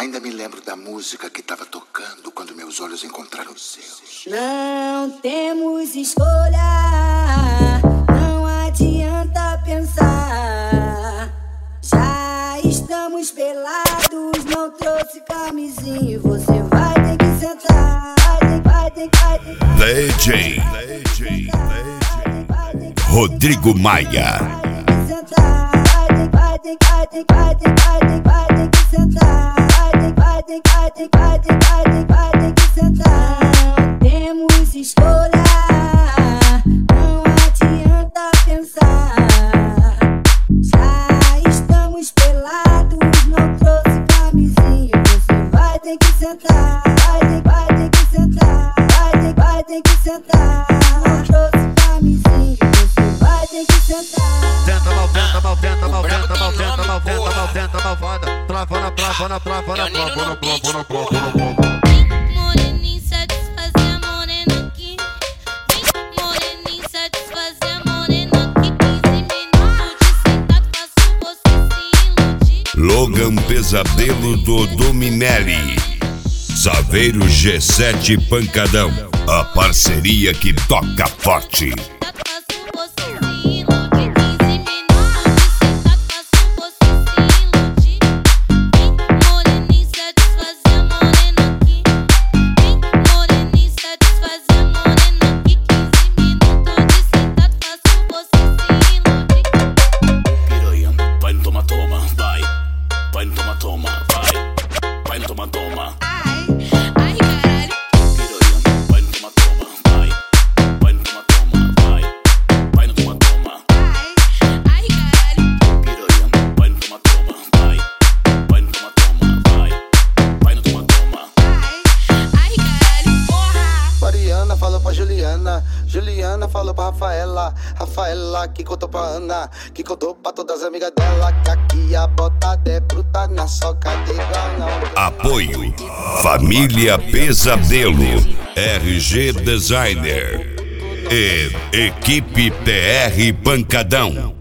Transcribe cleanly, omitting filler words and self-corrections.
Ainda me lembro da música que estava tocando quando meus olhos encontraram os seus. Não temos escolha, não adianta pensar. Já estamos pelados, não trouxe camisinha. Você vai ter que sentar, vai ter DJ Rodrigo Maia. Vai ter que sentar. Não temos escolha, não adianta pensar. Já estamos pelados, não trouxe camisinha. Você vai ter que sentar, vai ter que sentar. Não trouxe camisinha, você vai ter que sentar. Tenta malvada. Moreninho satisfazer a morena aqui. Moreninho satisfazer a morena aqui. 15 minutos de sentado faço você se iludir. Logan Pesadelo do Dominelli. Saveiro G7 Pancadão. A parceria que toca forte. Juliana falou pra Rafaela que contou pra Ana, que contou pra todas as amigas dela, que aqui a botada é bruta na soca de não. Apoio Família Pesadelo, RG Designer e Equipe TR Pancadão.